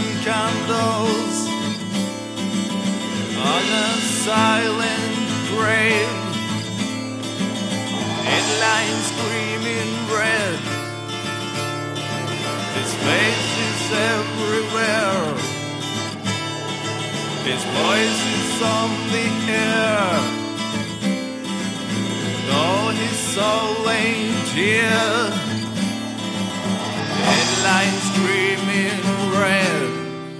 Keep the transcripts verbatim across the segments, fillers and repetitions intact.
seven candles on a silent grave. Headlines screaming red. His face is everywhere. His voice is on the air. Though his soul ain't here. Headlines screaming red.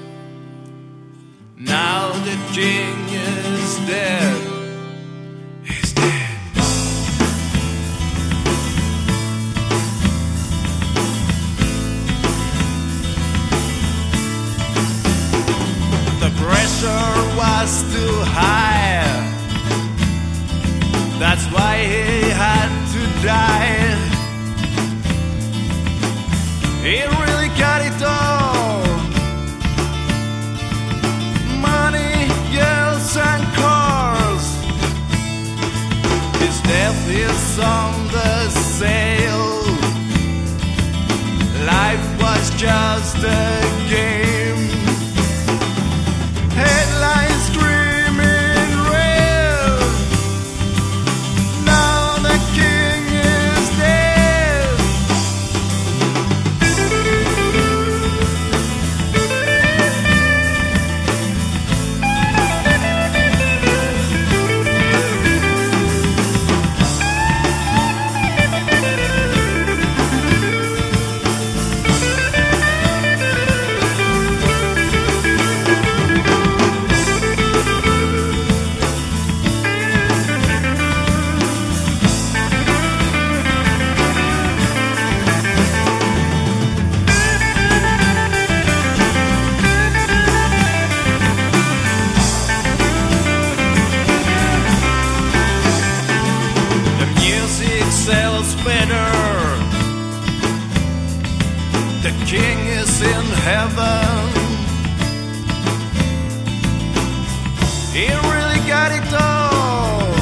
Now the king is dead. He's dead. The pressure was too high. That's why he had to die. He really got it all. Money, girls and cars. His death is on the sale. Life was just a game. Headlines screaming red. Now the king is dead. Sells better. The king is in heaven. He really got it all.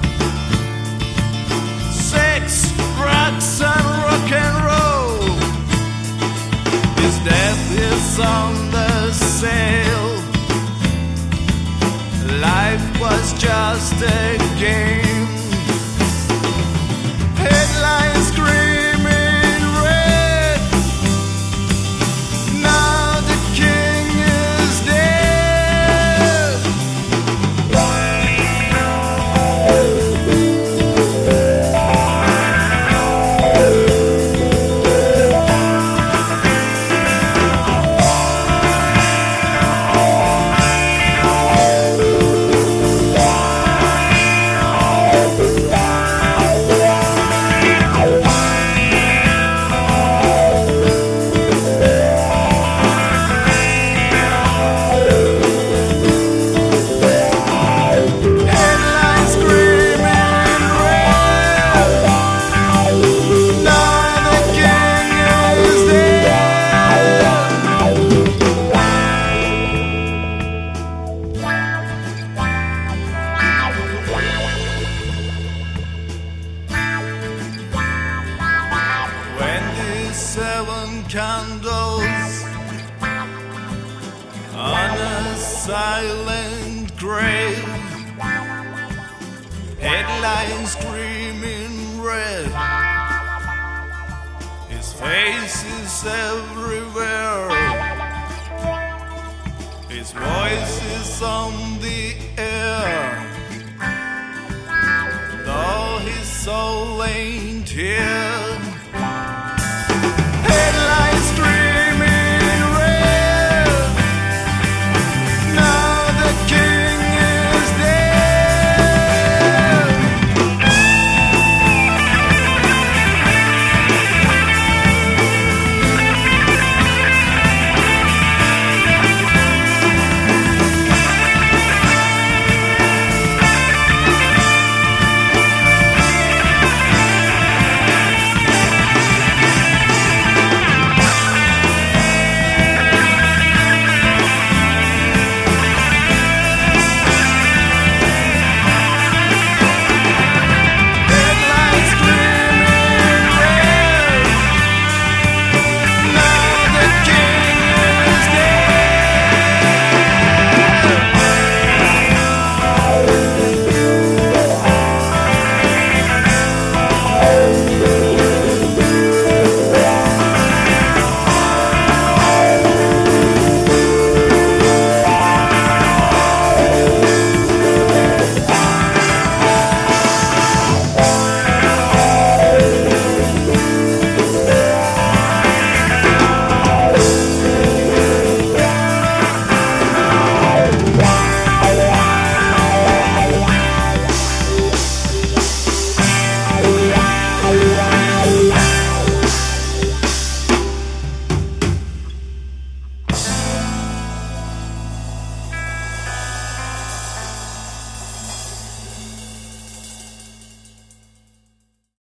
Sex, drugs and rock and roll. His death is on the sale. Life was just a game. Headlines screaming red. Now the king is dead. Seven candles on a silent grave. Headlines screaming red. His face is everywhere. His voice is on the air. Though his soul ain't here.